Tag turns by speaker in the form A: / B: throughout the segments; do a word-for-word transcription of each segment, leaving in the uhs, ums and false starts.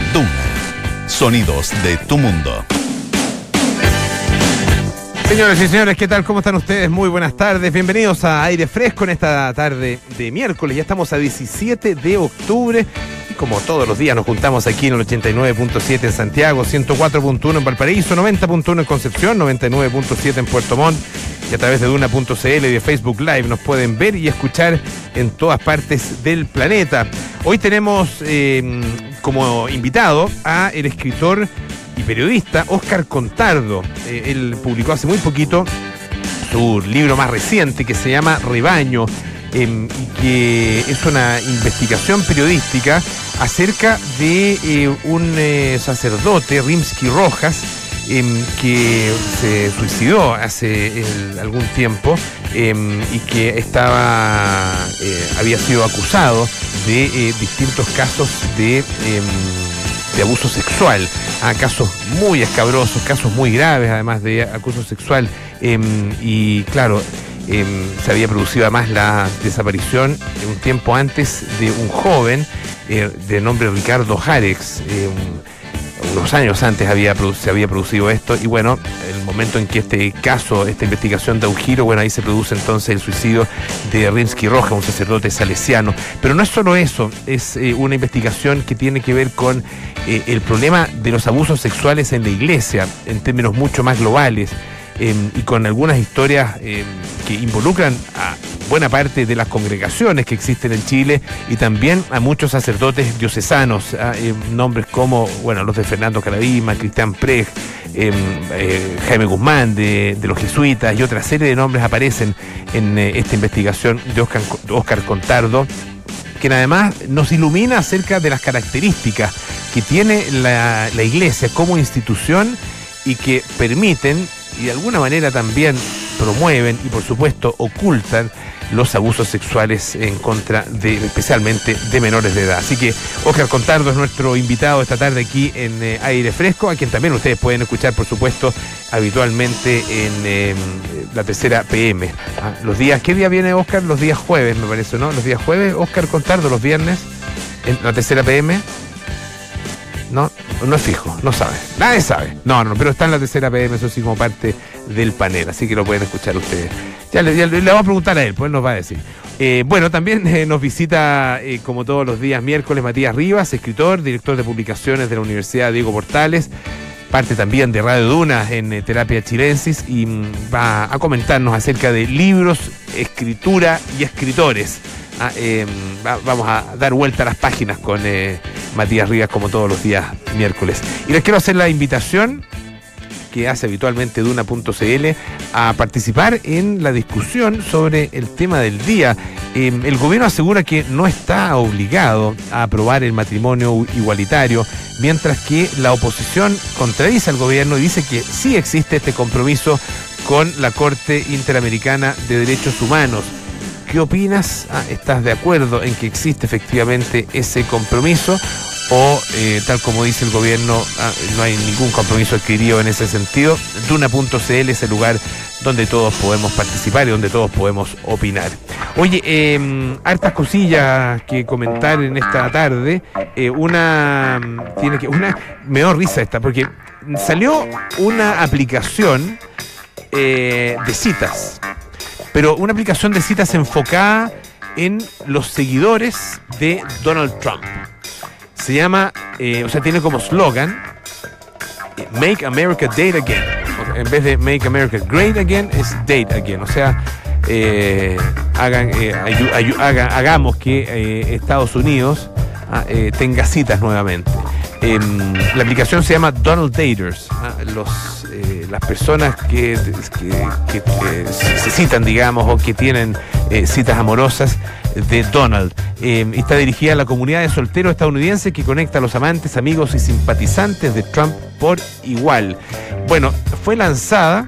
A: Duna. Sonidos de tu mundo.
B: Señoras y señores, ¿qué tal? ¿Cómo están ustedes? Muy buenas tardes. Bienvenidos a Aire Fresco en esta tarde de miércoles. Ya estamos a diecisiete de octubre. Y como todos los días nos juntamos aquí en el ochenta y nueve punto siete en Santiago, ciento cuatro punto uno en Valparaíso, noventa punto uno en Concepción, noventa y nueve punto siete en Puerto Montt. Y a través de Duna punto c l y de Facebook Live nos pueden ver y escuchar en todas partes del planeta. Hoy tenemos eh, como invitado a el escritor y periodista Óscar Contardo. Eh, él publicó hace muy poquito su libro más reciente que se llama Rebaño, eh, y que es una investigación periodística acerca de eh, un eh, sacerdote, Rimsky Rojas, eh, que se suicidó hace el, algún tiempo eh, y que estaba eh, había sido acusado de eh, distintos casos de eh, de abuso sexual, a casos muy escabrosos, casos muy graves además de acoso sexual, eh, y claro, eh, se había producido además la desaparición un tiempo antes de un joven eh, de nombre Ricardo Jarex. eh, unos años antes había, se había producido esto, y bueno, el momento en que este caso, esta investigación da un giro, bueno, ahí se produce entonces el suicidio de Rimsky Rojas, un sacerdote salesiano. Pero no es solo eso, es eh, una investigación que tiene que ver con eh, el problema de los abusos sexuales en la iglesia, en términos mucho más globales, eh, y con algunas historias eh, que involucran a buena parte de las congregaciones que existen en Chile y también a muchos sacerdotes diocesanos, a, eh, nombres como, bueno, los de Fernando Caradima, Cristian Preg, eh, eh, Jaime Guzmán de, de los jesuitas, y otra serie de nombres aparecen en eh, esta investigación de Óscar, Óscar Contardo, quien además nos ilumina acerca de las características que tiene la, la iglesia como institución y que permiten y de alguna manera también promueven y por supuesto ocultan los abusos sexuales en contra de, especialmente de menores de edad. Así que Óscar Contardo es nuestro invitado esta tarde aquí en eh, Aire Fresco, a quien también ustedes pueden escuchar, por supuesto, habitualmente en eh, la tercera P M. Ah, los días, ¿qué día viene Óscar? Los días jueves, me parece, ¿no? Los días jueves, Óscar Contardo, los viernes, en la tercera P M. No, no es fijo, no sabe, nadie sabe. No, no, pero está en la tercera P M, eso sí, como parte del panel, así que lo pueden escuchar ustedes. Ya le, ya le vamos a preguntar a él, pues él nos va a decir. Eh, bueno, también eh, nos visita, eh, como todos los días miércoles, Matías Rivas, escritor, director de publicaciones de la Universidad Diego Portales, parte también de Radio Duna en eh, Terapia Chilensis, y mm, va a comentarnos acerca de libros, escritura y escritores. Ah, eh, va, vamos a dar vuelta a las páginas con eh, Matías Rivas, como todos los días miércoles. Y les quiero hacer la invitación que hace habitualmente Duna punto c l a participar en la discusión sobre el tema del día. Eh, el gobierno asegura que no está obligado a aprobar el matrimonio igualitario, mientras que la oposición contradice al gobierno y dice que sí existe este compromiso con la Corte Interamericana de Derechos Humanos. ¿Qué opinas? Ah, ¿estás de acuerdo en que existe efectivamente ese compromiso? O, eh, tal como dice el gobierno, ah, no hay ningún compromiso adquirido en ese sentido. Duna punto c l es el lugar donde todos podemos participar y donde todos podemos opinar. Oye, eh, hartas cosillas que comentar en esta tarde. Eh, una, tiene que, una, me da risa esta, porque salió una aplicación eh, de citas. Pero una aplicación de citas enfocada en los seguidores de Donald Trump. Se llama, eh, o sea, tiene como slogan Make America Date Again. O sea, en vez de Make America Great Again, es Date Again. O sea, eh, hagan, eh, ayu, ayu, haga, hagamos que eh, Estados Unidos ah, eh, tenga citas nuevamente. Eh, la aplicación se llama Donald Daters. Ah, los, eh, las personas que, que, que eh, se citan, digamos, o que tienen eh, citas amorosas de Donald. Eh, está dirigida a la comunidad de solteros estadounidenses que conecta a los amantes, amigos y simpatizantes de Trump por igual. Bueno, fue lanzada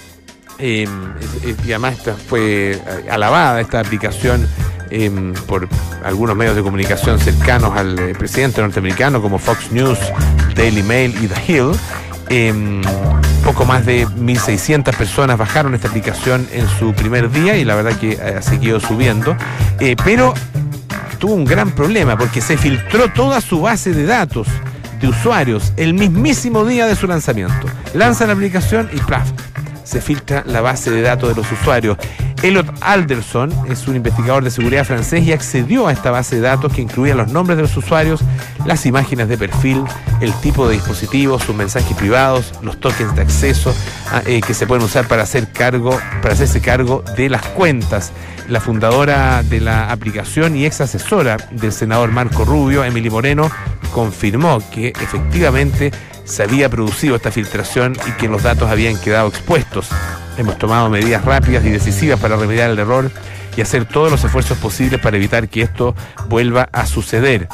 B: eh, y además esta fue alabada esta aplicación eh, por algunos medios de comunicación cercanos al eh, presidente norteamericano como Fox News, Daily Mail y The Hill. Eh, poco más de mil seiscientas personas bajaron esta aplicación en su primer día y la verdad que ha seguido subiendo, eh, pero tuvo un gran problema porque se filtró toda su base de datos de usuarios el mismísimo día de su lanzamiento. Lanza la aplicación y ¡plaf! Se filtra la base de datos de los usuarios. Elliot Alderson es un investigador de seguridad francés y accedió a esta base de datos que incluía los nombres de los usuarios, las imágenes de perfil, el tipo de dispositivo, sus mensajes privados, los tokens de acceso eh, que se pueden usar para hacer cargo, para hacerse cargo de las cuentas. La fundadora de la aplicación y ex asesora del senador Marco Rubio, Emily Moreno, confirmó que efectivamente se había producido esta filtración y que los datos habían quedado expuestos. Hemos tomado medidas rápidas y decisivas para remediar el error y hacer todos los esfuerzos posibles para evitar que esto vuelva a suceder.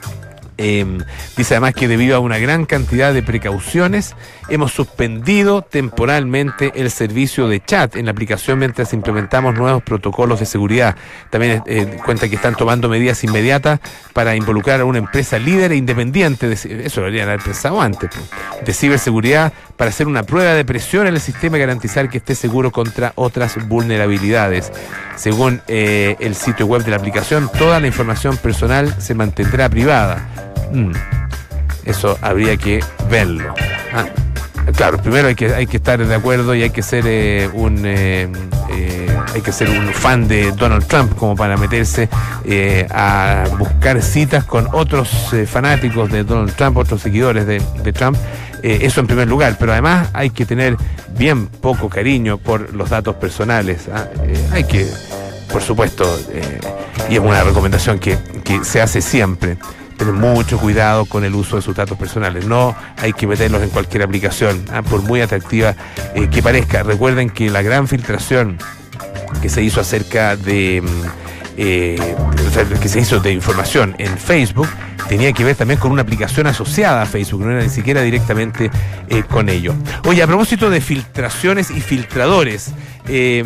B: Eh, dice además que debido a una gran cantidad de precauciones hemos suspendido temporalmente el servicio de chat en la aplicación mientras implementamos nuevos protocolos de seguridad. También eh, cuenta que están tomando medidas inmediatas para involucrar a una empresa líder e independiente, de, eso lo deberían haber pensado antes, de ciberseguridad, para hacer una prueba de presión en el sistema y garantizar que esté seguro contra otras vulnerabilidades. Según eh, el sitio web de la aplicación, toda la información personal se mantendrá privada. Mm, eso habría que verlo. Ah, claro, primero hay que hay que estar de acuerdo y hay que ser eh, un eh, eh, hay que ser un fan de Donald Trump como para meterse eh, a buscar citas con otros eh, fanáticos de Donald Trump, otros seguidores de, de Trump. Eh, eso en primer lugar, pero además hay que tener bien poco cariño por los datos personales. ¿ah? Eh, hay que, por supuesto, eh, y es una recomendación que, que se hace siempre, tener mucho cuidado con el uso de sus datos personales. No hay que meterlos en cualquier aplicación, ¿ah? por muy atractiva eh, que parezca. Recuerden que la gran filtración que se hizo acerca de... Eh, o sea, que se hizo de información en Facebook tenía que ver también con una aplicación asociada a Facebook, no era ni siquiera directamente eh, con ello. Oye, a propósito de filtraciones y filtradores, eh,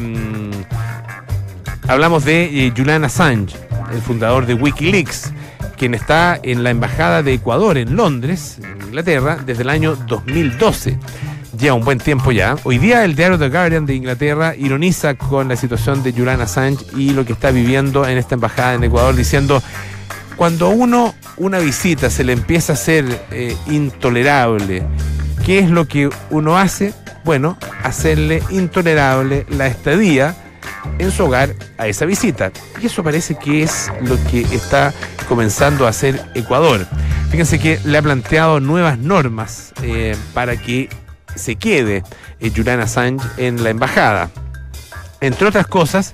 B: hablamos de eh, Julian Assange, el fundador de Wikileaks, quien está en la embajada de Ecuador en Londres, en Inglaterra, desde el año dos mil doce. Lleva un buen tiempo ya. Hoy día el diario The Guardian de Inglaterra ironiza con la situación de Julian Assange y lo que está viviendo en esta embajada en Ecuador, diciendo: cuando a uno una visita se le empieza a hacer eh, intolerable, ¿qué es lo que uno hace? Bueno, hacerle intolerable la estadía en su hogar a esa visita. Y eso parece que es lo que está comenzando a hacer Ecuador. Fíjense que le ha planteado nuevas normas eh, para que se quede eh, Julian Assange en la embajada. Entre otras cosas,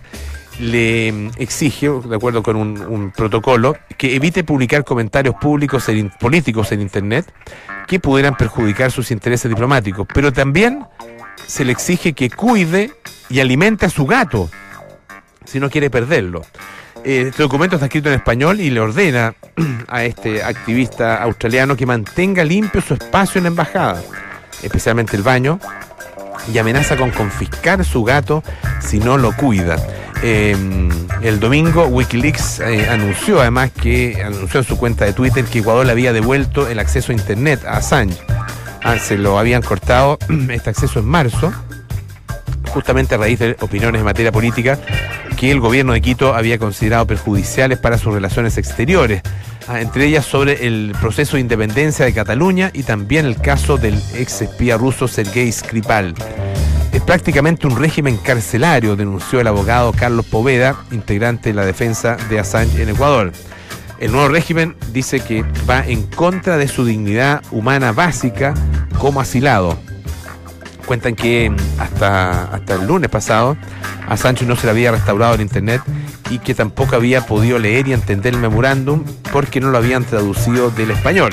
B: le exige, de acuerdo con un, un protocolo, que evite publicar comentarios públicos en, políticos en Internet que pudieran perjudicar sus intereses diplomáticos, pero también se le exige que cuide y alimente a su gato si no quiere perderlo. Eh, este documento está escrito en español y le ordena a este activista australiano que mantenga limpio su espacio en la embajada, especialmente el baño, y amenaza con confiscar su gato si no lo cuida. Eh, el domingo Wikileaks eh, anunció además que anunció en su cuenta de Twitter que Ecuador le había devuelto el acceso a Internet a Assange. Ah, se lo habían cortado este acceso en marzo, justamente a raíz de opiniones en materia política que el gobierno de Quito había considerado perjudiciales para sus relaciones exteriores, ah, entre ellas sobre el proceso de independencia de Cataluña y también el caso del ex espía ruso Sergei Skripal. Es prácticamente un régimen carcelario, denunció el abogado Carlos Poveda, integrante de la defensa de Assange en Ecuador. El nuevo régimen dice que va en contra de su dignidad humana básica como asilado. Cuentan que hasta, hasta el lunes pasado a Assange no se le había restaurado el Internet y que tampoco había podido leer y entender el memorándum porque no lo habían traducido del español.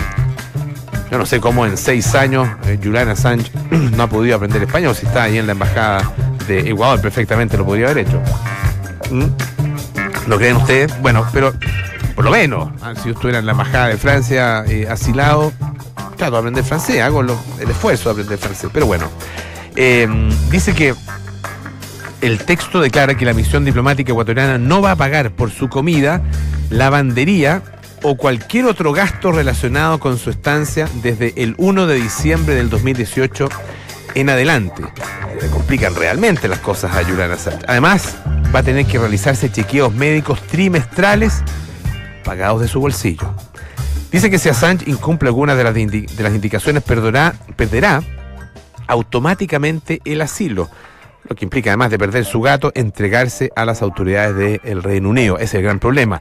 B: Yo no sé cómo en seis años eh, Julian Assange no ha podido aprender español, si está ahí en la embajada de Ecuador, perfectamente lo podría haber hecho. ¿Mm? ¿Lo creen ustedes? Bueno, pero por lo menos, ¿eh? Si yo estuviera en la embajada de Francia eh, asilado, trato de aprender francés, hago lo, el esfuerzo de aprender francés, pero bueno. Eh, dice que el texto declara que la misión diplomática ecuatoriana no va a pagar por su comida, lavandería o cualquier otro gasto relacionado con su estancia desde el primero de diciembre del dos mil dieciocho en adelante. Le complican realmente las cosas a Julian Assange. Además, va a tener que realizarse chequeos médicos trimestrales pagados de su bolsillo. Dice que si Assange incumple algunas de las, de indi- de las indicaciones, perderá, perderá automáticamente el asilo, lo que implica, además de perder su gato, entregarse a las autoridades del Reino Unido. Ese es el gran problema.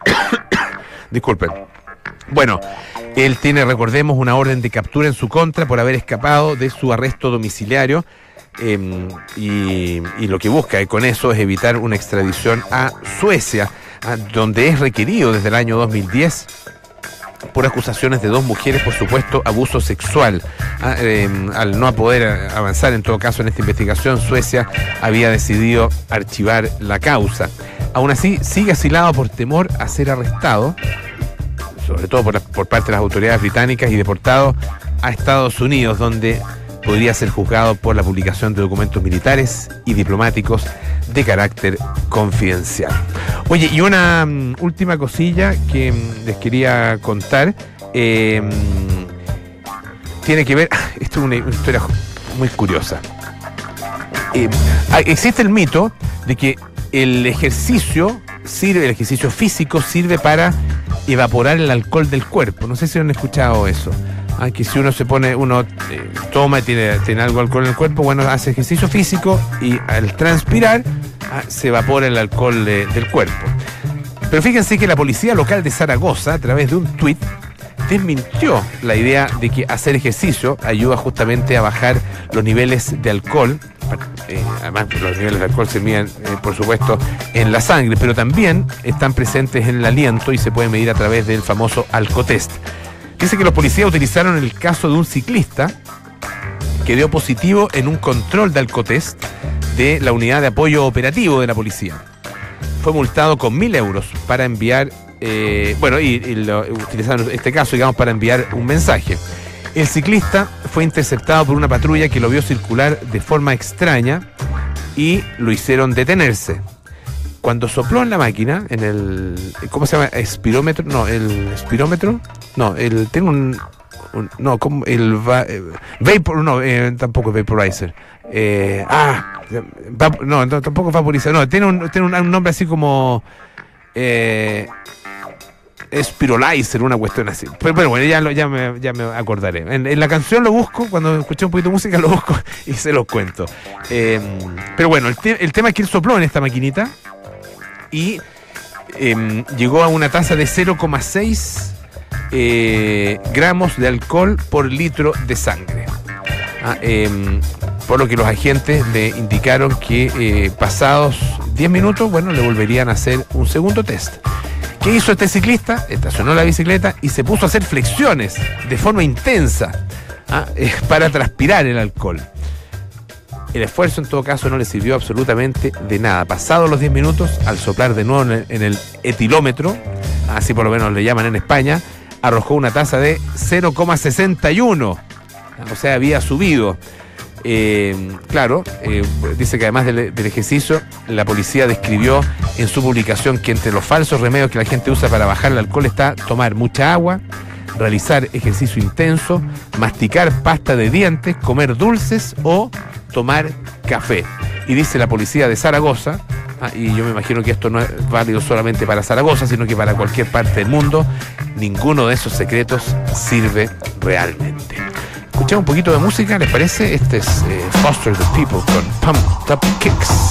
B: Disculpen. Bueno, él tiene, recordemos, una orden de captura en su contra por haber escapado de su arresto domiciliario, eh, y, y lo que busca eh, con eso es evitar una extradición a Suecia, a, donde es requerido desde el año dos mil diez por acusaciones de dos mujeres por supuesto abuso sexual. Ah, eh, al no poder avanzar en todo caso en esta investigación, Suecia había decidido archivar la causa. Aún así, sigue asilado por temor a ser arrestado, sobre todo por, la, por parte de las autoridades británicas, y deportado a Estados Unidos, donde podría ser juzgado por la publicación de documentos militares y diplomáticos de carácter confidencial. Oye, y una um, última cosilla que um, les quería contar, eh, tiene que ver, esto es una, una historia muy curiosa. Eh, existe el mito de que el ejercicio sirve, el ejercicio físico sirve para evaporar el alcohol del cuerpo. No sé si han escuchado eso. Ah, que si uno se pone, uno eh, toma y tiene, tiene algo de alcohol en el cuerpo, bueno, hace ejercicio físico y al transpirar ah, se evapora el alcohol de, del cuerpo. Pero fíjense que la policía local de Zaragoza, a través de un tuit, desmintió la idea de que hacer ejercicio ayuda justamente a bajar los niveles de alcohol. Eh, además, los niveles de alcohol se miden, eh, por supuesto, en la sangre, pero también están presentes en el aliento y se pueden medir a través del famoso alcotest. Dice que los policías utilizaron el caso de un ciclista que dio positivo en un control de alcotest de la unidad de apoyo operativo de la policía. Fue multado con mil euros para enviar, eh, bueno, y, y lo, utilizaron este caso, digamos, para enviar un mensaje. El ciclista fue interceptado por una patrulla que lo vio circular de forma extraña y lo hicieron detenerse. Cuando sopló en la máquina, en el, ¿cómo se llama? ¿Espirómetro? No, el espirómetro. No, el, tengo un, un no, como el va, eh, vapor, no, eh, tampoco es vaporizer. Eh, ah, va, no, no, tampoco es vaporizer. No, tiene un, tiene un, un nombre así como eh, Spirolizer, una cuestión así. Pero, pero bueno, ya, lo, ya, me, ya me acordaré. En, en la canción lo busco, cuando escuché un poquito de música lo busco y se los cuento. Eh, pero bueno, el, te, el tema es que él sopló en esta maquinita y eh, llegó a una tasa de cero coma seis eh, gramos de alcohol por litro de sangre. Ah, eh, por lo que los agentes le indicaron que eh, pasados diez minutos, bueno, le volverían a hacer un segundo test. ¿Qué hizo este ciclista? Estacionó la bicicleta y se puso a hacer flexiones de forma intensa, ah, eh, para transpirar el alcohol. El esfuerzo en todo caso no le sirvió absolutamente de nada. Pasados los diez minutos, al soplar de nuevo en el, en el etilómetro, así por lo menos le llaman en España, arrojó una tasa de cero coma sesenta y uno. O sea, había subido. Eh, claro, eh, dice que además del, del ejercicio, la policía describió en su publicación que entre los falsos remedios que la gente usa para bajar el alcohol está tomar mucha agua, realizar ejercicio intenso, masticar pasta de dientes, comer dulces o tomar café. Y dice la policía de Zaragoza, ah, y yo me imagino que esto no es válido solamente para Zaragoza, sino que para cualquier parte del mundo, ninguno de esos secretos sirve realmente. Escuchamos un poquito de música, ¿les parece? Este es eh, Foster the People con Pumped Up Kicks.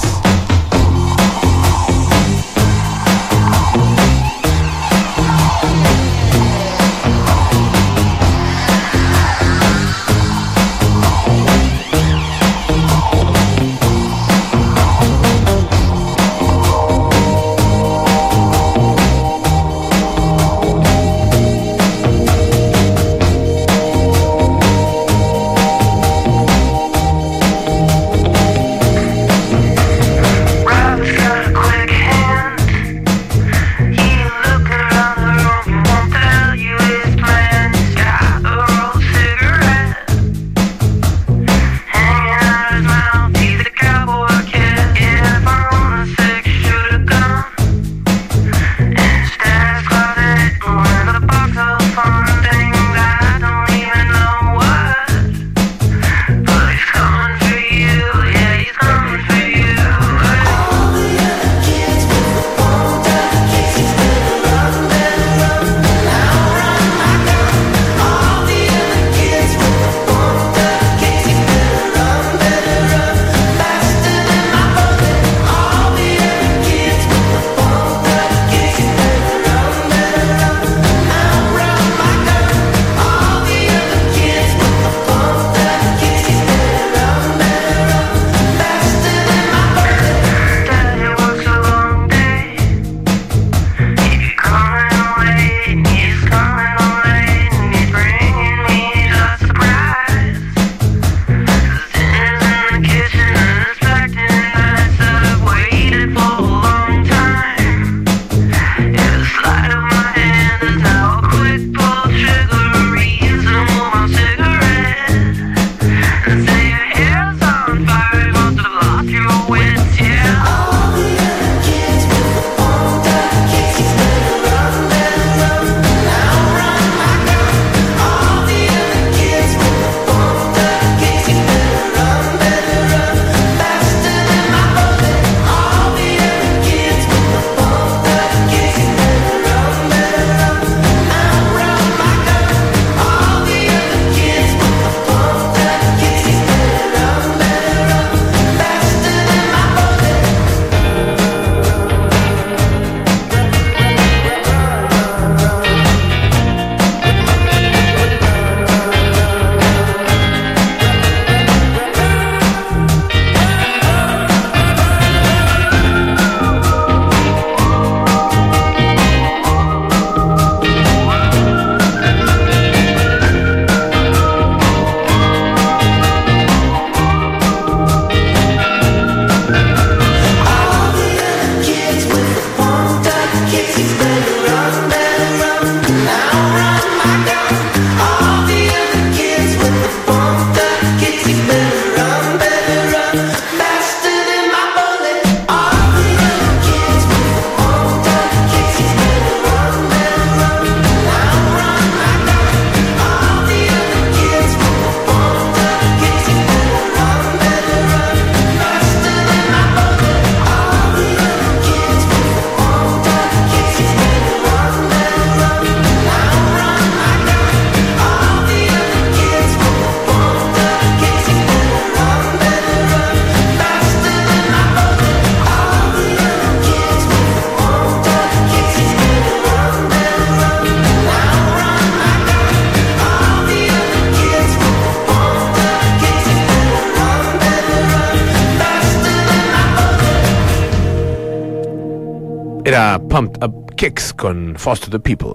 B: Era Pumped Up Kicks con Foster the People.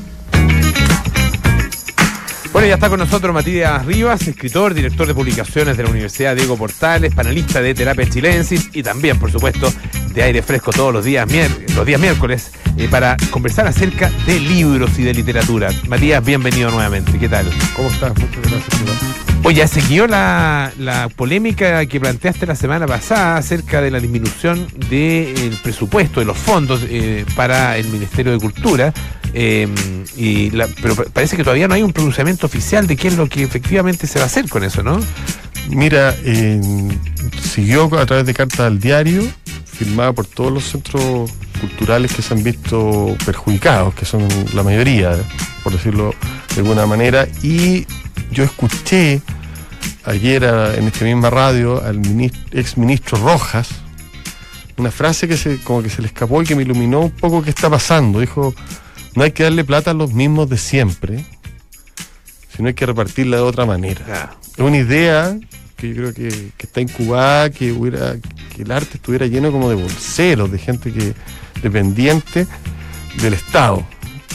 B: Bueno, ya está con nosotros Matías Rivas, escritor, director de publicaciones de la Universidad Diego Portales, panelista de Terapia Chilensis y también, por supuesto, de Aire Fresco todos los días, mier- los días miércoles, eh, para conversar acerca de libros y de literatura. Matías, bienvenido nuevamente. ¿Qué tal?
C: ¿Cómo estás? Muchas gracias. Iván.
B: Oye, siguió la, la polémica que planteaste la semana pasada acerca de la disminución del presupuesto, de los fondos eh, para el Ministerio de Cultura, eh, y la, pero parece que todavía no hay un pronunciamiento oficial de qué es lo que efectivamente se va a hacer con eso, ¿no?
C: Mira, eh, siguió a través de carta al diario, firmada por todos los centros culturales que se han visto perjudicados, que son la mayoría, por decirlo de alguna manera, y yo escuché ayer a, en esta misma radio al ministro, ex ministro Rojas una frase que se como que se le escapó y que me iluminó un poco qué está pasando. Dijo: no hay que darle plata a los mismos de siempre, sino hay que repartirla de otra manera.
B: Ah.
C: Es una idea que yo creo que, que está incubada, que hubiera, que el arte estuviera lleno como de bolseros, de gente que dependiente del Estado.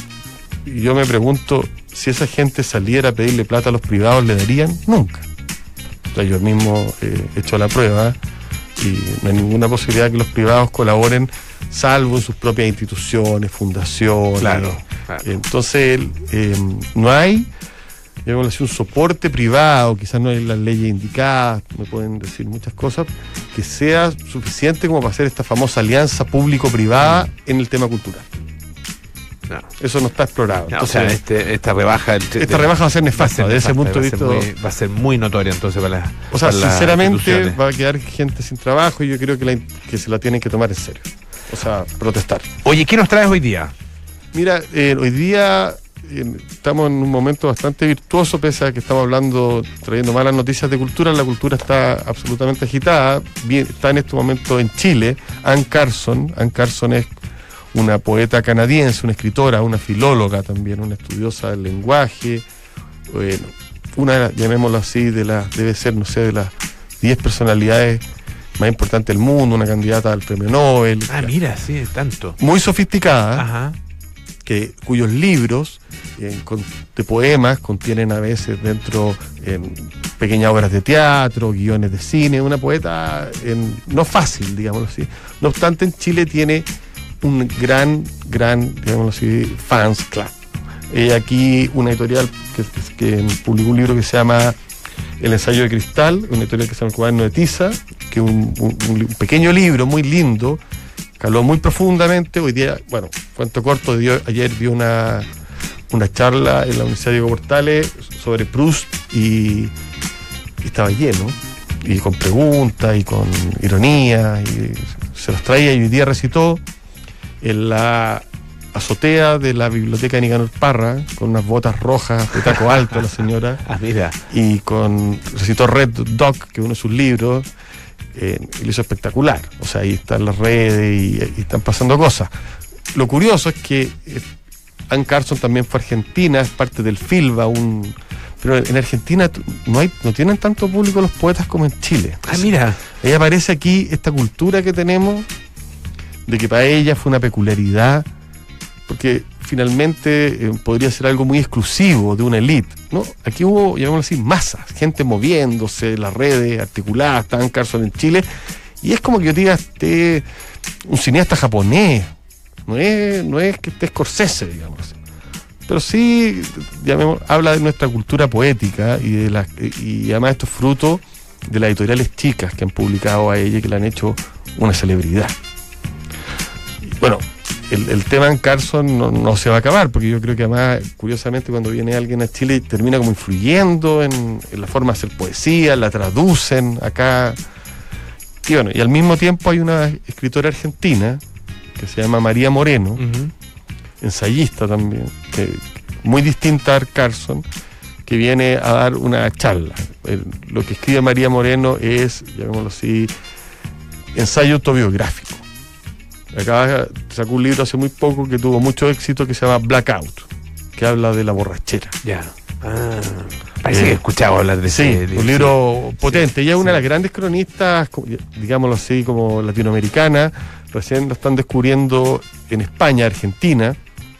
C: Y yo me pregunto, si esa gente saliera a pedirle plata a los privados, ¿le darían? Nunca. O sea, yo mismo eh, he hecho la prueba y no hay ninguna posibilidad de que los privados colaboren, salvo en sus propias instituciones, fundaciones.
B: Claro, claro.
C: Entonces, eh, no hay, digamos así, un soporte privado, quizás no hay las leyes indicadas, me pueden decir muchas cosas, que sea suficiente como para hacer esta famosa alianza público-privada en el tema cultural.
B: No.
C: Eso no está explorado.
B: No,
C: entonces,
B: o sea, este, esta rebaja...
C: esta de, rebaja va a ser nefasta, desde ese punto de vista.
B: Muy, va a ser muy notoria entonces para las
C: O sea,
B: para
C: sinceramente
B: las
C: va a quedar gente sin trabajo y yo creo que, la, que se la tienen que tomar en serio. O sea, protestar.
B: Oye, ¿qué nos traes hoy día?
C: Mira, eh, hoy día eh, estamos en un momento bastante virtuoso, pese a que estamos hablando, trayendo malas noticias de cultura. La cultura está absolutamente agitada. Bien, está en este momento en Chile Anne Carson. Anne Carson es una poeta canadiense, una escritora, una filóloga también, una estudiosa del lenguaje, bueno, una, llamémoslo así, de las, debe ser, no sé, de las diez personalidades más importantes del mundo, una candidata al premio Nobel.
B: Ah, mira, sí, es tanto.
C: Muy sofisticada,
B: Ajá.
C: que, cuyos libros eh, con, de poemas contienen a veces dentro eh, pequeñas obras de teatro, guiones de cine, una poeta eh, no fácil, digámoslo así. No obstante, en Chile tiene un gran, gran, digámoslo así, fans club. Eh, aquí una editorial que, que publicó un libro que se llama El ensayo de cristal, una editorial que se llama El cuaderno de tiza, que es un, un, un pequeño libro muy lindo, caló muy profundamente. Hoy día, bueno, cuento corto, dio, ayer dio una, una charla en la Universidad Diego Portales sobre Proust y, y estaba lleno, y con preguntas y con ironía, y se los traía y hoy día recitó en la azotea de la biblioteca de Nicanor Parra, con unas botas rojas de taco alto la señora.
B: Ah, mira.
C: Y con recitó Red Dog, que es uno de sus libros, eh, y lo hizo espectacular. O sea, ahí están las redes y, y están pasando cosas. Lo curioso es que eh, Anne Carson también fue argentina, es parte del FILBA, un... pero en Argentina no hay, no tienen tanto público los poetas como en Chile.
B: Ah, mira.
C: Ahí aparece aquí esta cultura que tenemos, de que para ella fue una peculiaridad, porque finalmente eh, podría ser algo muy exclusivo de una élite, ¿no? Aquí hubo, llamémoslo así, masas, gente moviéndose, las redes articuladas, está Anne Carson en Chile, y es como que yo diga, este, un cineasta japonés, no es, no es que esté Scorsese, digamos así, pero sí, llamemos, habla de nuestra cultura poética y de las, y además esto es fruto de las editoriales chicas que han publicado a ella y que la han hecho una celebridad. Bueno, el, el tema en Carson no, no se va a acabar, porque yo creo que además, curiosamente, cuando viene alguien a Chile termina como influyendo en, en la forma de hacer poesía, la traducen acá. Y bueno, y al mismo tiempo hay una escritora argentina que se llama María Moreno, uh-huh. ensayista también, que, muy distinta a Carson, que viene a dar una charla. El, lo que escribe María Moreno es, llamémoslo así, ensayo autobiográfico. Acá sacó un libro hace muy poco que tuvo mucho éxito, que se llama Blackout, que habla de la borrachera.
B: Ya. Ah, parece eh, que he escuchado hablar de
C: sí,
B: ese libro.
C: Un libro sí, potente. Ella es una
B: sí.
C: de las grandes cronistas, digámoslo así, como latinoamericana, recién lo están descubriendo en España, Argentina.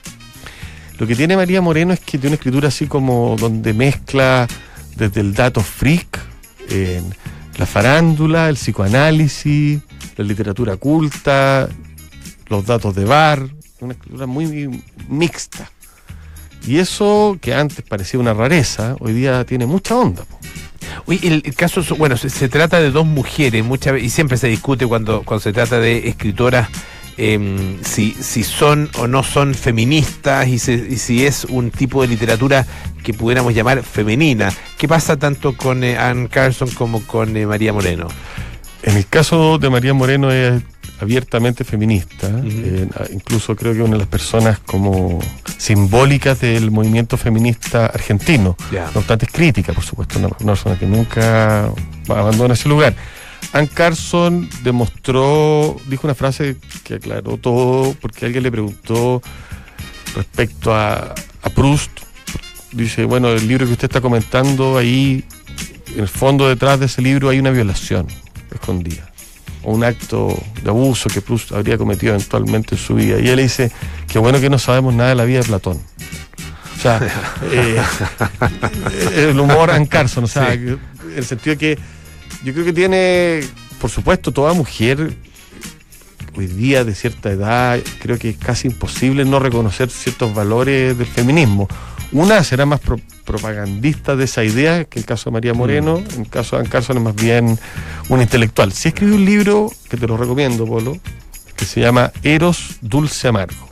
C: Lo que tiene María Moreno es que tiene una escritura así como donde mezcla desde el dato freak, eh, la farándula, el psicoanálisis, la literatura culta, los datos de bar, una escritura muy mixta. Y eso que antes parecía una rareza, hoy día tiene mucha onda.
B: Oye, el, el caso, bueno, se, se trata de dos mujeres, muchas veces, y siempre se discute cuando, cuando se trata de escritoras, eh, si, si son o no son feministas y, se, y si es un tipo de literatura que pudiéramos llamar femenina. ¿Qué pasa tanto con eh, Anne Carson como con eh, María Moreno?
C: En el caso de María Moreno es abiertamente feminista, uh-huh. eh, incluso creo que una de las personas como simbólicas del movimiento feminista argentino. Yeah. No obstante es crítica, por supuesto, una, una persona que nunca abandona ese lugar. Anne Carson demostró, dijo una frase que aclaró todo, porque alguien le preguntó respecto a, a Proust. Dice, bueno, el libro que usted está comentando, ahí en el fondo detrás de ese libro hay una violación escondida, o un acto de abuso que Proust habría cometido eventualmente en su vida. Y él dice, qué bueno que no sabemos nada de la vida de Platón. O sea, eh, el humor Anne Carson, o sea, sí. En el sentido de que yo creo que tiene, por supuesto, toda mujer hoy día de cierta edad, creo que es casi imposible no reconocer ciertos valores del feminismo. Una será más pro, propagandista de esa idea que el caso de María Moreno, mm. en el caso de Anne Carson es más bien un intelectual. Sí escribió un libro, que te lo recomiendo, Polo, que se llama Eros, Dulce Amargo.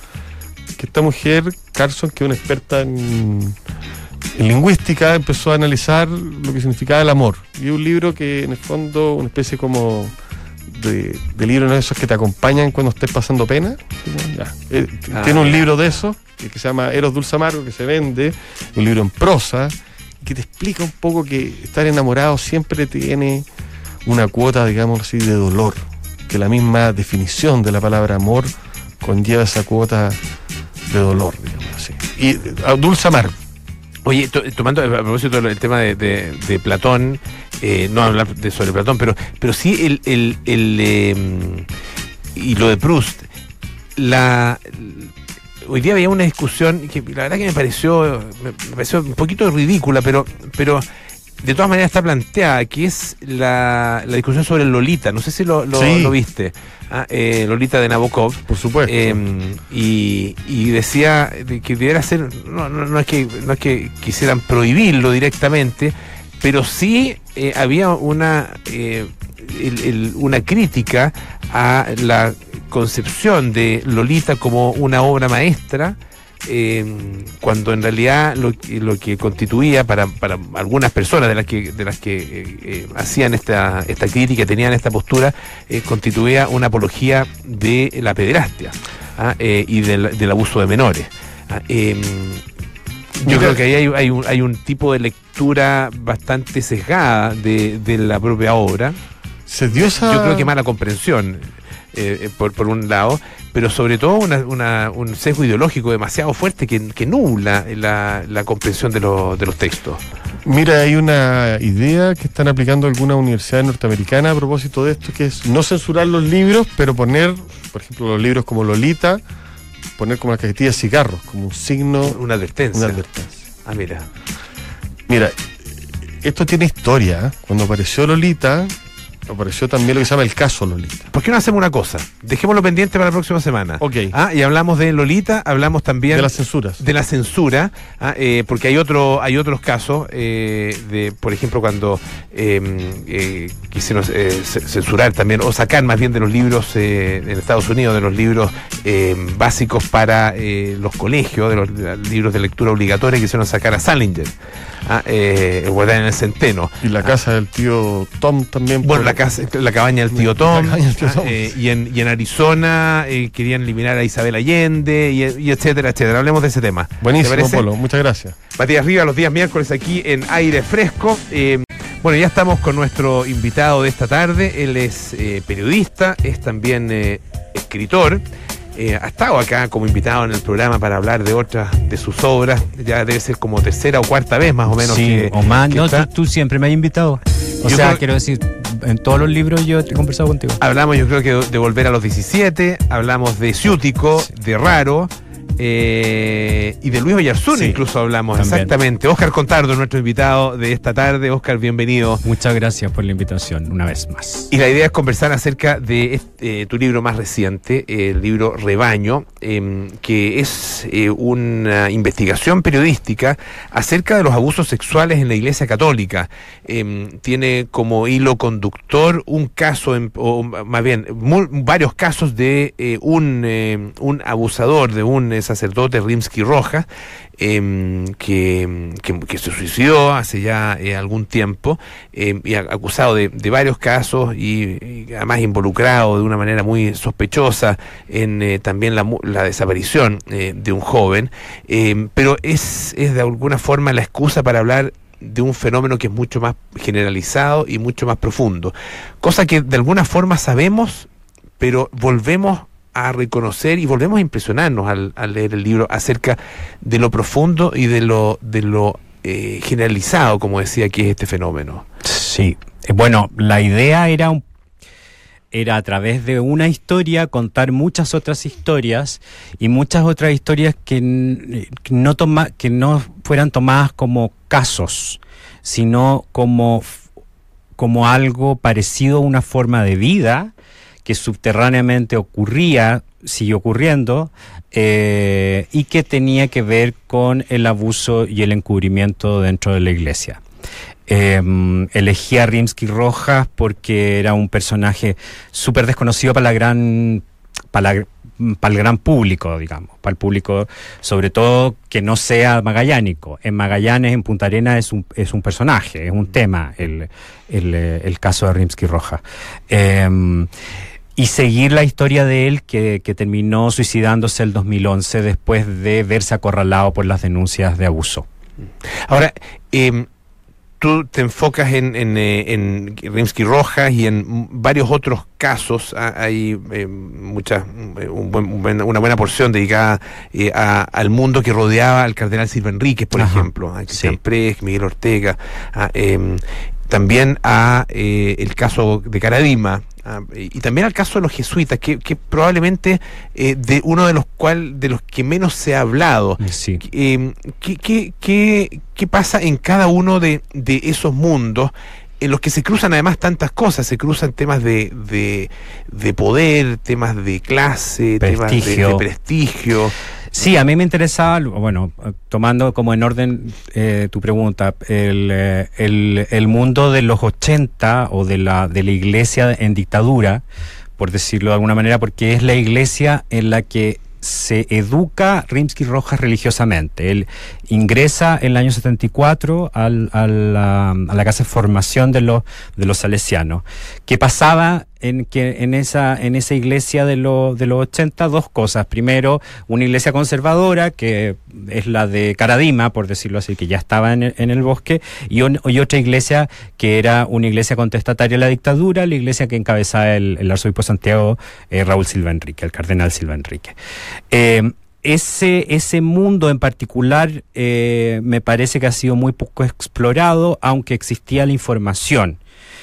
C: Que esta mujer, Carson, que es una experta en, en lingüística, empezó a analizar lo que significaba el amor. Y es un libro que en el fondo, una especie como de, de libro de esos que te acompañan cuando estés pasando pena. Ya. Eh, ah, tiene un libro de esos que se llama Eros Dulce Amargo, que se vende, un libro en prosa, que te explica un poco que estar enamorado siempre tiene una cuota, digamos así, de dolor, que la misma definición de la palabra amor conlleva esa cuota de dolor, digamos así. Y uh, Dulce Amargo.
B: Oye, to, tomando a propósito del tema de, de, de Platón, eh, no hablar de sobre Platón, pero, pero sí el, el, el eh, y lo de Proust, la... Hoy día había una discusión que la verdad que me pareció me, me pareció un poquito ridícula, pero pero de todas maneras está planteada, que es la, la discusión sobre Lolita. No sé si lo, lo, sí. lo viste. Ah, eh, Lolita de Nabokov.
C: Por supuesto.
B: Eh, y, y decía que debiera ser, no, no, no, es que, no es que quisieran prohibirlo directamente, pero sí eh, había una, eh, el, el, una crítica a la concepción de Lolita como una obra maestra, eh, cuando en realidad lo, lo que constituía para, para algunas personas de las que de las que eh, eh, hacían esta esta crítica, tenían esta postura, eh, constituía una apología de la pederastia, ¿ah? eh, y del, del abuso de menores. ¿ah? Eh, yo Mira, creo que ahí hay, hay, un, hay un tipo de lectura bastante sesgada de, de la propia obra.
C: Se dio esa...
B: Yo creo que mala comprensión. Eh, por, por un lado, pero sobre todo una, una, un sesgo ideológico demasiado fuerte que, que nubla la, la comprensión de, lo, de los textos.
C: Mira, hay una idea que están aplicando algunas universidades norteamericanas a propósito de esto, que es no censurar los libros, pero poner, por ejemplo, los libros como Lolita, poner como la cajetilla de cigarros, como un signo...
B: Una advertencia.
C: Una advertencia.
B: Ah, mira.
C: Mira, esto tiene historia. ¿eh? Cuando apareció Lolita... apareció también lo que se llama el caso Lolita.
B: ¿Por qué no hacemos una cosa? Dejémoslo pendiente para la próxima semana.
C: Ok.
B: Ah, y hablamos de Lolita, hablamos también...
C: De las censuras.
B: De la censura, ah, eh, porque hay otro hay otros casos, eh, de por ejemplo, cuando eh, eh, quisieron eh, censurar también, o sacar más bien de los libros eh, en Estados Unidos, de los libros eh, básicos para eh, los colegios, de los, de los libros de lectura obligatoria, quisieron sacar a Salinger. Ah, eh, el guardar en el centeno.
C: Y la casa ah. del tío Tom también.
B: Bueno, la casa, la cabaña del tío Tom.
C: Del tío Tom.
B: Ah, eh, y, en, y en Arizona eh, querían eliminar a Isabel Allende, y, y etcétera, etcétera. Hablemos de ese tema.
C: Buenísimo, Polo. Muchas gracias.
B: Matías Rivas, los días miércoles aquí en Aire Fresco. Eh, bueno, ya estamos con nuestro invitado de esta tarde. Él es eh, periodista, es también eh, escritor. Eh, ha estado acá como invitado en el programa para hablar de otras de sus obras. Ya debe ser como tercera o cuarta vez más o menos.
D: Sí,
B: que,
D: o más.
B: que
D: No,
B: está...
D: tú, tú siempre me has invitado. O
B: Yo
D: sea,
B: creo...
D: quiero decir, en todos los libros yo he conversado contigo.
B: Hablamos, yo creo que de Volver a los diecisiete, hablamos de Ciútico, sí. de Raro, eh, y de Luis Oyarzún, sí, incluso hablamos, también. Exactamente. Óscar Contardo, nuestro invitado de esta tarde. Óscar, bienvenido.
D: Muchas gracias por la invitación, una vez más.
B: Y la idea es conversar acerca de este, eh, tu libro más reciente, eh, el libro Rebaño, eh, que es eh, una investigación periodística acerca de los abusos sexuales en la Iglesia Católica. Eh, tiene como hilo conductor un caso, en, o más bien, muy, varios casos de eh, un, eh, un abusador, de un eh, sacerdote, Rimsky-Rojas, eh, que, que, que se suicidó hace ya eh, algún tiempo, eh, y acusado de, de varios casos y, y además involucrado de una manera muy sospechosa en eh, también la, la desaparición eh, de un joven, eh, pero es, es de alguna forma la excusa para hablar de un fenómeno que es mucho más generalizado y mucho más profundo, cosa que de alguna forma sabemos, pero volvemos a reconocer y volvemos a impresionarnos al, al leer el libro acerca de lo profundo y de lo de lo eh, generalizado, como decía, que es este fenómeno.
D: Sí, bueno, la idea era un, era a través de una historia contar muchas otras historias y muchas otras historias que, que no toma, que no fueran tomadas como casos, sino como, como algo parecido a una forma de vida que subterráneamente ocurría, sigue ocurriendo, eh, y que tenía que ver con el abuso y el encubrimiento dentro de la iglesia. Eh, elegí a Rimsky-Rojas porque era un personaje súper desconocido para la gran, para la, para el gran público, digamos, para el público, sobre todo que no sea magallánico. En Magallanes, en Punta Arenas, es un, es un personaje, es un tema, el, el, el caso de Rimsky-Rojas. Eh, Y seguir la historia de él, que, que terminó suicidándose el dos mil once después de verse acorralado por las denuncias de abuso.
B: Ahora, eh, tú te enfocas en, en, en Rimsky-Rojas y en varios otros casos. Hay eh, mucha, un buen, una buena porción dedicada eh, a, al mundo que rodeaba al cardenal Silva Enríquez, por Ajá, ejemplo, a Cristian sí. Prez, Miguel Ortega, a, eh, también a eh, el caso de Caradima. Ah, y también al caso de los jesuitas, que, que probablemente eh, de uno de los cual de los que menos se ha hablado.
D: Sí.
B: Eh, ¿qué, qué, qué, ¿Qué pasa en cada uno de, de esos mundos en los que se cruzan además tantas cosas? Se cruzan temas de, de, de poder, temas de clase,
D: prestigio.
B: temas de, de prestigio.
D: Sí, a mí me interesaba, bueno, tomando como en orden eh, tu pregunta, el, el, el mundo de los ochenta o de la, de la iglesia en dictadura, por decirlo de alguna manera, porque es la iglesia en la que se educa Rimsky-Rojas religiosamente. Él ingresa en el año setenta y cuatro al, al, a, a la casa de formación de los, de los salesianos. ¿Qué pasaba en, que, en, esa, en esa iglesia de, lo, de los ochenta? Dos cosas. Primero, una iglesia conservadora, que es la de Caradima, por decirlo así, que ya estaba en el, en el bosque, y, un, y otra iglesia que era una iglesia contestataria a la dictadura, la iglesia que encabezaba el, el arzobispo de Santiago, eh, Raúl Silva Enríquez, el cardenal Silva Enríquez. Eh, ese, ese mundo en particular eh, me parece que ha sido muy poco explorado, aunque existía la información.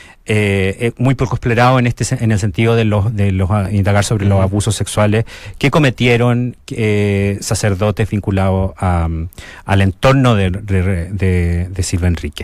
D: Eh, eh, muy poco explorado en este en el sentido de los de los uh, indagar sobre uh-huh. los abusos sexuales que cometieron eh, sacerdotes vinculados a, um, al entorno de, de, de, de Silva Enríquez.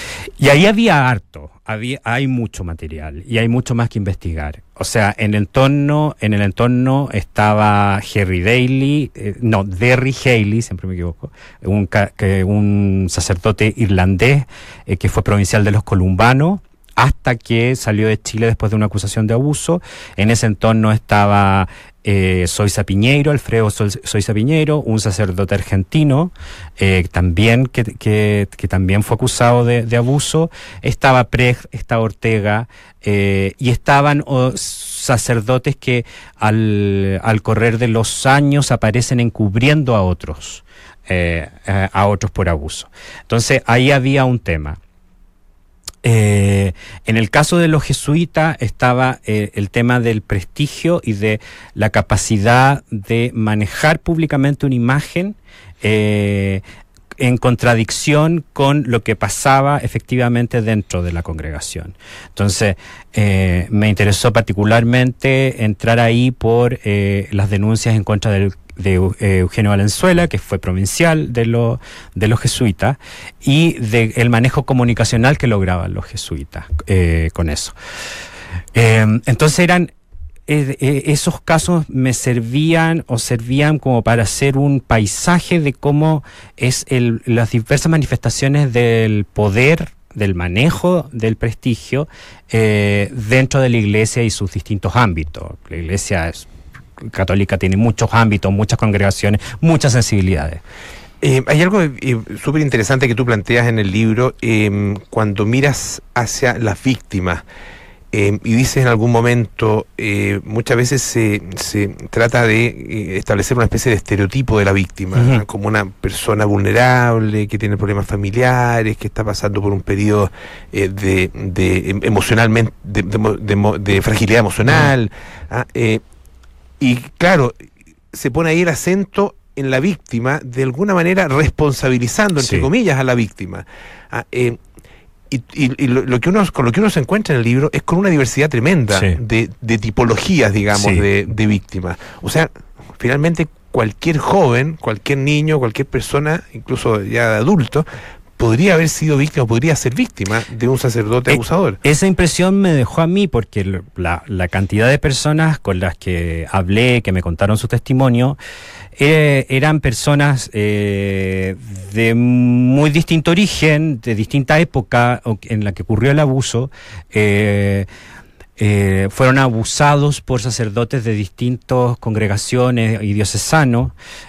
D: Y ahí había harto, había, hay mucho material y hay mucho más que investigar. O sea, en el entorno, en el entorno estaba Harry Daly, eh, no, Derry Haley, siempre me equivoco, un, que, un sacerdote irlandés eh, que fue provincial de los columbanos, hasta que salió de Chile después de una acusación de abuso. En ese entorno estaba eh, Soisa Piñeiro, Alfredo Soisa Piñeiro, un sacerdote argentino, eh, también que, que, que también fue acusado de, de abuso. Estaba Prez, estaba Ortega, eh, y estaban oh, sacerdotes que al, al correr de los años aparecen encubriendo a otros, eh, a otros por abuso. Entonces ahí había un tema. Eh, en el caso de los jesuitas estaba eh, el tema del prestigio y de la capacidad de manejar públicamente una imagen eh, en contradicción con lo que pasaba efectivamente dentro de la congregación. Entonces, eh, me interesó particularmente entrar ahí por eh, las denuncias en contra del de eh, Eugenio Valenzuela, que fue provincial de, lo, de los jesuitas, y del manejo comunicacional que lograban los jesuitas eh, con eso. Eh, entonces eran eh, eh, esos casos me servían o servían como para hacer un paisaje de cómo es el, las diversas manifestaciones del poder, del manejo del prestigio eh, dentro de la iglesia y sus distintos ámbitos. La iglesia es católica tiene muchos ámbitos, muchas congregaciones, muchas sensibilidades.
B: Eh, hay algo eh, súper interesante que tú planteas en el libro eh, cuando miras hacia las víctimas eh, y dices en algún momento, eh, muchas veces se, se trata de eh, establecer una especie de estereotipo de la víctima, uh-huh. ¿no? Como una persona vulnerable, que tiene problemas familiares, que está pasando por un periodo eh, de, de emocionalmente, de, de, de, de fragilidad emocional, uh-huh. ¿ah? eh, Y claro, se pone ahí el acento en la víctima, de alguna manera responsabilizando, entre sí. comillas, a la víctima. Ah, eh, y y, y lo, lo que uno, con lo que uno se encuentra en el libro es con una diversidad tremenda sí. de, de tipologías, digamos, sí. de, de víctimas. O sea, finalmente cualquier joven, cualquier niño, cualquier persona, incluso ya de adulto, podría haber sido víctima, podría ser víctima de un sacerdote eh, abusador.
D: Esa impresión me dejó a mí porque la, la cantidad de personas con las que hablé, que me contaron su testimonio, eh, eran personas eh, de muy distinto origen, de distinta época en la que ocurrió el abuso. Eh, Eh, fueron abusados por sacerdotes de distintas congregaciones y diocesanos,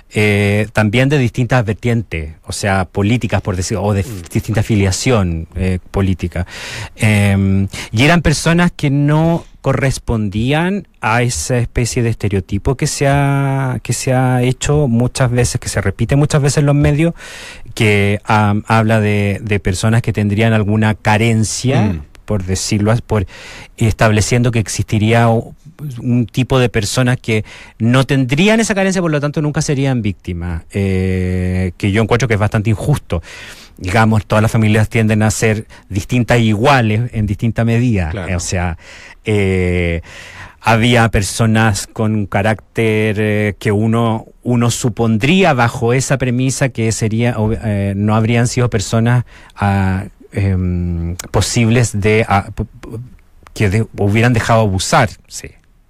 D: eh, también de distintas vertientes, o sea, políticas, por decir, o de mm. distinta afiliación eh, política. Eh, y eran personas que no correspondían a esa especie de estereotipo que se ha, que se ha hecho muchas veces, que se repite muchas veces en los medios, que um, habla de, de personas que tendrían alguna carencia, mm. por decirlo, por estableciendo que existiría un tipo de personas que no tendrían esa carencia, por lo tanto nunca serían víctimas, eh, que yo encuentro que es bastante injusto. Digamos, todas las familias tienden a ser distintas e iguales en distinta medida, claro. eh, o sea, eh, había personas con un carácter eh, que uno uno supondría bajo esa premisa que sería eh, no habrían sido personas a Eh, posibles de a, que de, hubieran dejado abusar, sí,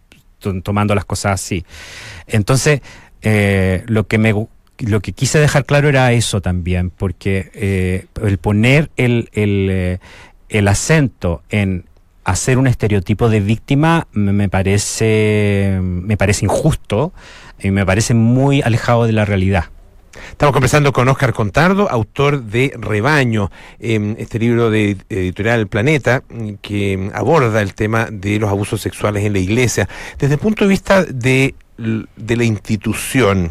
D: tomando las cosas así. Entonces, eh, lo que me lo que quise dejar claro era eso también, porque eh, el poner el el, eh, el acento en hacer un estereotipo de víctima me, me parece me parece injusto y me parece muy alejado de la realidad.
B: Estamos conversando con Óscar Contardo, autor de Rebaño, eh, este libro de editorial Planeta, que aborda el tema de los abusos sexuales en la iglesia. Desde el punto de vista de, de la institución,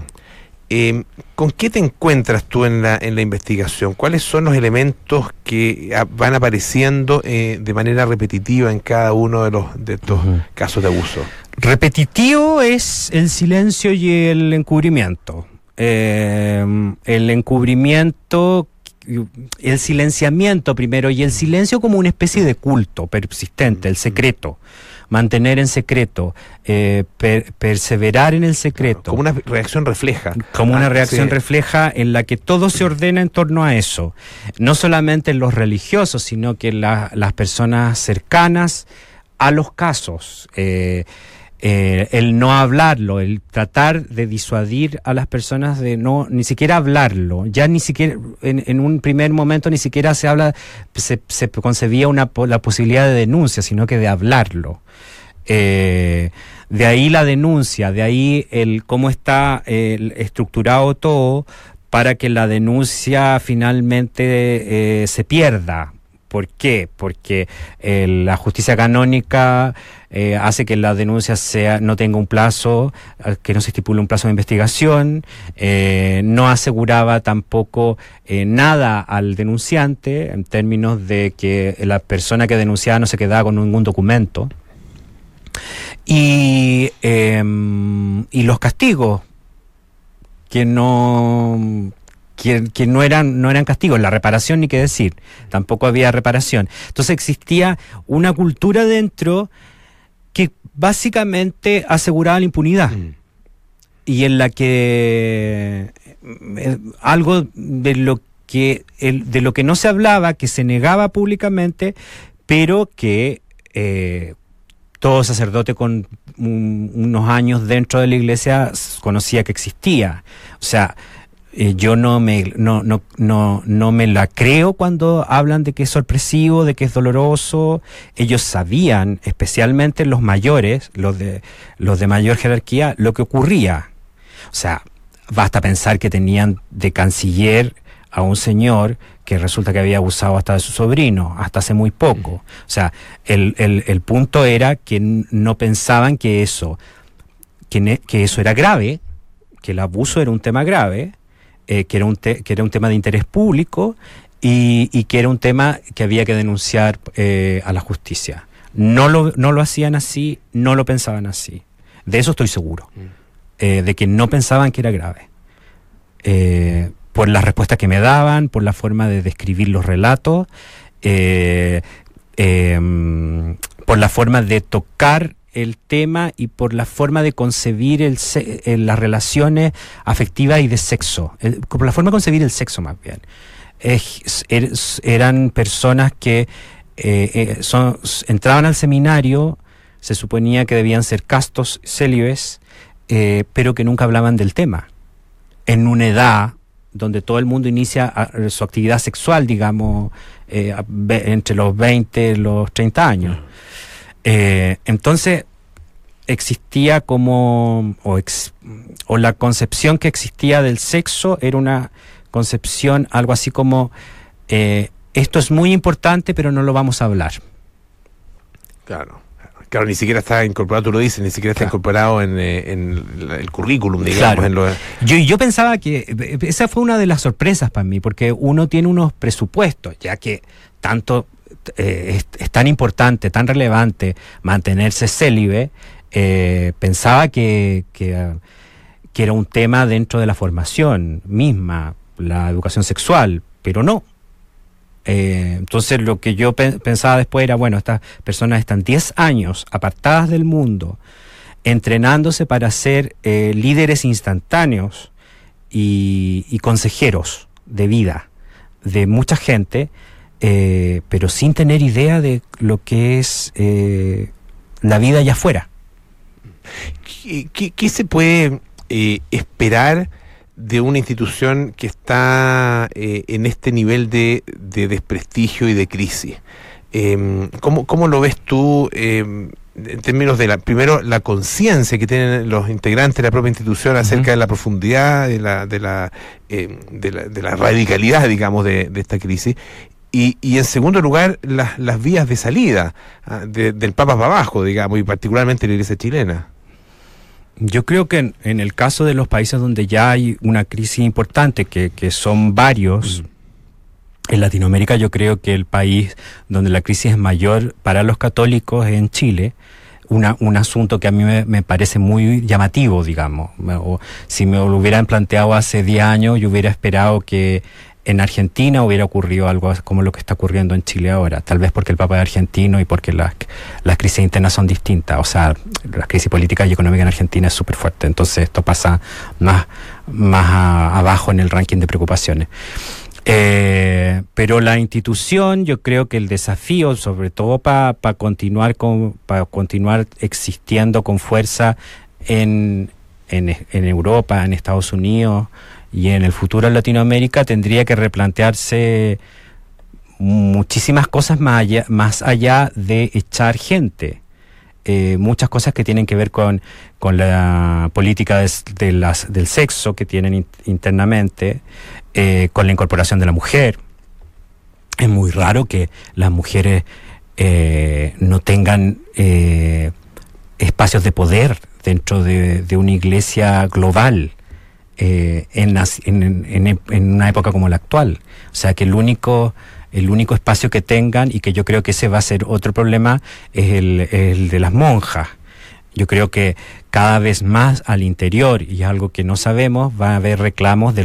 B: eh, ¿con qué te encuentras tú en la, en la investigación? ¿Cuáles son los elementos que van apareciendo eh, de manera repetitiva en cada uno de, los, de estos uh-huh. casos de abuso?
D: Repetitivo es el silencio y el encubrimiento. Eh, el encubrimiento, el silenciamiento primero, y el silencio como una especie de culto persistente, el secreto, mantener en secreto, eh, per, perseverar en el secreto.
B: Como una reacción refleja.
D: Como una
B: ah,
D: reacción
B: sí.
D: refleja en la que todo se ordena en torno a eso. No solamente en los religiosos, sino que la, las personas cercanas a los casos. Eh, Eh, el no hablarlo, el tratar de disuadir a las personas de no, ni siquiera hablarlo, ya ni siquiera, en, en un primer momento ni siquiera se habla, se, se concebía una, la posibilidad de denuncia, sino que de hablarlo. Eh, de ahí la denuncia, de ahí el cómo está el estructurado todo para que la denuncia finalmente eh, se pierda. ¿Por qué? Porque eh, la justicia canónica eh, hace que la denuncia sea no tenga un plazo, que no se estipule un plazo de investigación, eh, no aseguraba tampoco eh, nada al denunciante en términos de que la persona que denunciaba no se quedaba con ningún documento. Y, eh, y los castigos, que no... que, que no eran, no eran castigos, la reparación ni qué decir, tampoco había reparación. Entonces existía una cultura dentro que básicamente aseguraba la impunidad. Mm. Y en la que eh, algo de lo que el, de lo que no se hablaba, que se negaba públicamente, pero que eh, todo sacerdote con un, unos años dentro de la iglesia conocía que existía. O sea, eh, yo no me no, no, no, no me la creo cuando hablan de que es sorpresivo, de que es doloroso. Ellos sabían, especialmente los mayores, los de, los de mayor jerarquía, lo que ocurría. O sea, basta pensar que tenían de canciller a un señor que resulta que había abusado hasta de su sobrino, hasta hace muy poco. O sea, el, el, el punto era que no pensaban que eso, que, ne, que eso era grave, que el abuso era un tema grave, eh, que, era un te, que era un tema de interés público y, y que era un tema que había que denunciar eh, a la justicia. No lo, no lo hacían así, no lo pensaban así. De eso estoy seguro. Eh, de que no pensaban que era grave. Eh, por las respuestas que me daban, por la forma de describir los relatos, eh, eh, por la forma de tocar el tema y por la forma de concebir el se- eh, las relaciones afectivas y de sexo, el, por la forma de concebir el sexo más bien. Es, er, eran personas que eh, eh, son, entraban al seminario, se suponía que debían ser castos, célibes, Eh, pero que nunca hablaban del tema. En una edad donde todo el mundo inicia a, a, su actividad sexual, digamos, eh, a, be, entre los veinte y los treinta años. Eh, entonces, existía como, o, ex, o la concepción que existía del sexo era una concepción, algo así como, eh, esto es muy importante, pero no lo vamos a hablar.
B: Claro. Claro, ni siquiera está incorporado, tú lo dices, ni siquiera está claro. incorporado en, en el currículum, digamos.
D: Claro.
B: En lo...
D: yo, yo pensaba que esa fue una de las sorpresas para mí, porque uno tiene unos presupuestos, ya que tanto eh, es, es tan importante, tan relevante mantenerse célibe, eh, pensaba que, que, que era un tema dentro de la formación misma, la educación sexual, pero no. Eh, entonces lo que yo pe- pensaba después era, bueno, estas personas están diez años apartadas del mundo, entrenándose para ser eh, líderes instantáneos y, y consejeros de vida de mucha gente, eh, pero sin tener idea de lo que es eh, la vida allá afuera.
B: ¿Qué, qué, qué se puede eh, esperar de una institución que está eh, en este nivel de, de desprestigio y de crisis? Eh, ¿cómo, ¿Cómo lo ves tú eh, en términos de la, primero, la conciencia que tienen los integrantes de la propia institución acerca uh-huh. de la profundidad, de la, de la, eh, de la, de la radicalidad, digamos, de, de esta crisis? Y, y en segundo lugar, las, las vías de salida ah, de, del Papa para abajo, digamos, y particularmente la Iglesia chilena.
D: Yo creo que en, en el caso de los países donde ya hay una crisis importante, que, que son varios, mm. en Latinoamérica yo creo que el país donde la crisis es mayor para los católicos es en Chile, una, un asunto que a mí me, me parece muy llamativo, digamos. O, si me lo hubieran planteado hace diez años, yo hubiera esperado que en Argentina hubiera ocurrido algo como lo que está ocurriendo en Chile ahora, tal vez porque el Papa es argentino y porque las, las crisis internas son distintas. O sea, la crisis política y económica en Argentina es súper fuerte, entonces esto pasa más, más a, abajo en el ranking de preocupaciones. Eh, pero la institución, yo creo que el desafío, sobre todo para pa continuar con, para continuar existiendo con fuerza en, en, en Europa, en Estados Unidos y en el futuro en Latinoamérica, tendría que replantearse muchísimas cosas más allá, más allá de echar gente. Eh, muchas cosas que tienen que ver con, con la política de, de las, del sexo que tienen in, internamente, eh, con la incorporación de la mujer. Es muy raro que las mujeres eh, no tengan eh, espacios de poder dentro de, de una iglesia global. Eh, en, en, en, en una época como la actual. O sea, que el único el único espacio que tengan, y que yo creo que ese va a ser otro problema, es el, el de las monjas. Yo creo que cada vez más al interior, y algo que no sabemos, va a haber reclamos del,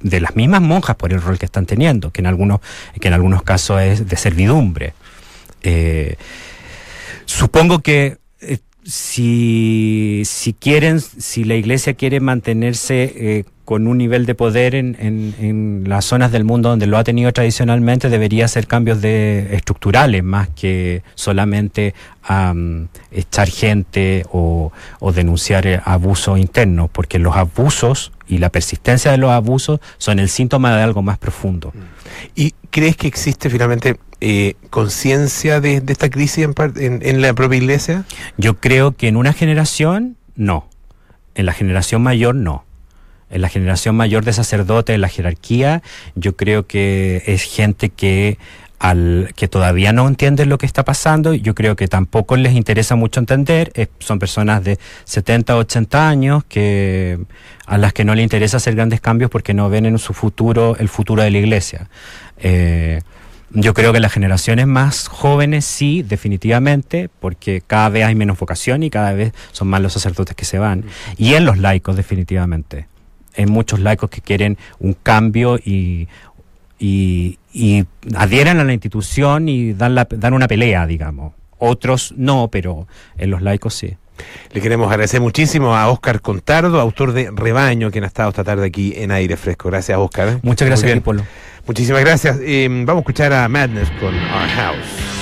D: de las mismas monjas por el rol que están teniendo, que en algunos, que en algunos casos es de servidumbre. Eh, supongo que eh, si, si quieren, si la Iglesia quiere mantenerse eh, con un nivel de poder en, en, en las zonas del mundo donde lo ha tenido tradicionalmente, debería hacer cambios de, estructurales más que solamente um, echar gente o, o denunciar abusos internos, porque los abusos y la persistencia de los abusos son el síntoma de algo más profundo.
B: ¿Y crees que existe finalmente eh, conciencia de, de esta crisis en, parte, en, en la propia Iglesia?
D: Yo creo que en una generación, no. En la generación mayor, no. En la generación mayor de sacerdotes, en la jerarquía, yo creo que es gente que al que todavía no entiende lo que está pasando. Yo creo que tampoco les interesa mucho entender. Es, son personas de setenta, ochenta años que a las que no les interesa hacer grandes cambios porque no ven en su futuro el futuro de la Iglesia. Eh, yo creo que las generaciones más jóvenes sí, definitivamente, porque cada vez hay menos vocación y cada vez son más los sacerdotes que se van. Y en los laicos, definitivamente. Hay muchos laicos que quieren un cambio y, y, y adhieren a la institución y dan, la, dan una pelea, digamos. Otros no, pero en los laicos sí.
B: Le queremos agradecer muchísimo a Óscar Contardo, autor de Rebaño, quien ha estado esta tarde aquí en Aire Fresco. Gracias, Óscar.
D: Muchas gracias, Polo.
B: Muchísimas gracias. Eh, vamos a escuchar a Madness con Our House.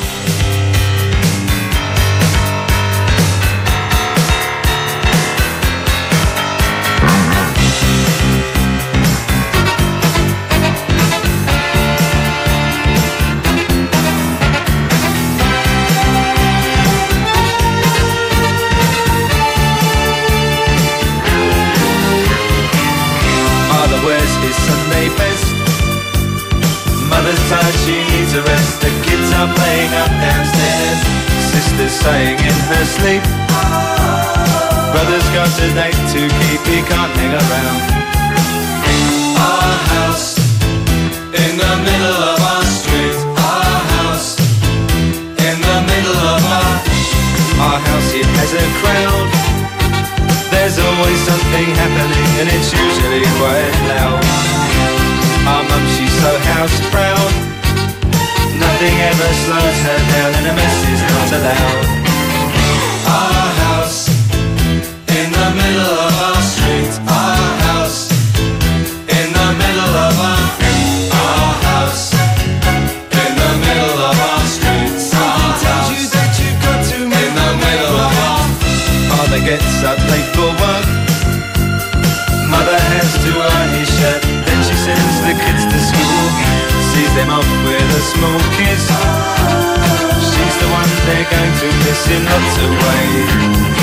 E: She needs a rest. The kids are playing up downstairs. Sister's sighing in her sleep. Brother's got a date to keep. He can't hang around. Our house in the middle of our street. Our house in the middle of our Our house, it has a crowd. There's always something happening and it's usually quite loud. Our mum, she's so house proud. Nothing ever slows her down and a mess is not allowed. Our house in the middle of our street. Our house in the middle of our Our house in the middle of our street. Our tells you that you've got to in the middle of our Father gets up late for work. Mother has to iron his shirt. Then she sends the kids to school. Sees them off with a small kiss. She's the one they're going to miss in lots of ways.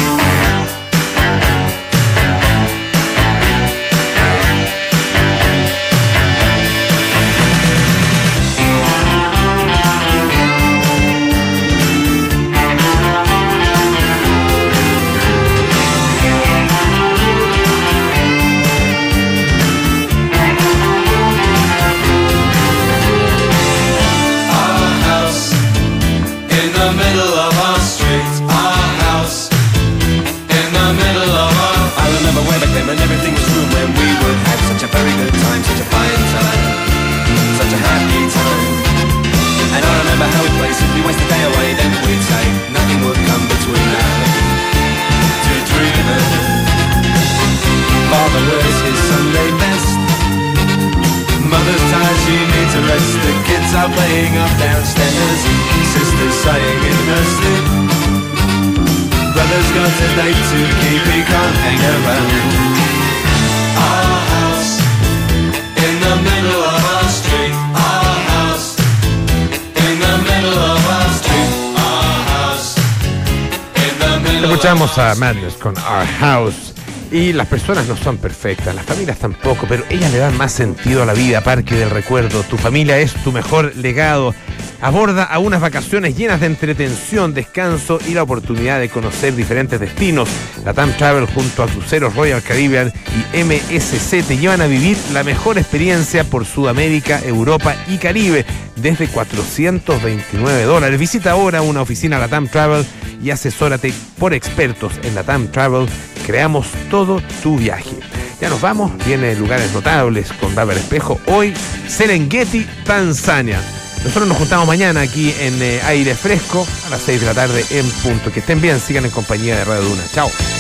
E: And everything was room when we would have such a very good time, such a fine time, such a happy time. And I remember how we played, simply waste the day away, then we'd say nothing would come between us to dream of. Father wears his Sunday best. Mother's tired, she needs a rest. The kids are playing up downstairs. Sister's sighing in her sleep. Brother's got a date to keep, he can't hang around. Our house in the middle of our street. Our house in the middle of our street. Our house in the middle of our street.
B: Escuchamos a Madness con Our House. Y las personas no son perfectas, las familias tampoco, pero ellas le dan más sentido a la vida. Parque del Recuerdo, tu familia es tu mejor legado. Aborda a unas vacaciones llenas de entretención, descanso y la oportunidad de conocer diferentes destinos. Latam Travel junto a Cruceros Royal Caribbean y M S C te llevan a vivir la mejor experiencia por Sudamérica, Europa y Caribe desde cuatrocientos veintinueve dólares. Visita ahora una oficina Latam Travel y asesórate por expertos en Latam Travel. Creamos todo tu viaje. Ya nos vamos, viene Lugares Notables con Bárbara Espejo. Hoy, Serengeti, Tanzania. Nosotros nos juntamos mañana aquí en eh, Aire Fresco a las seis de la tarde en punto. Que estén bien, sigan en compañía de Radio Duna. Chao.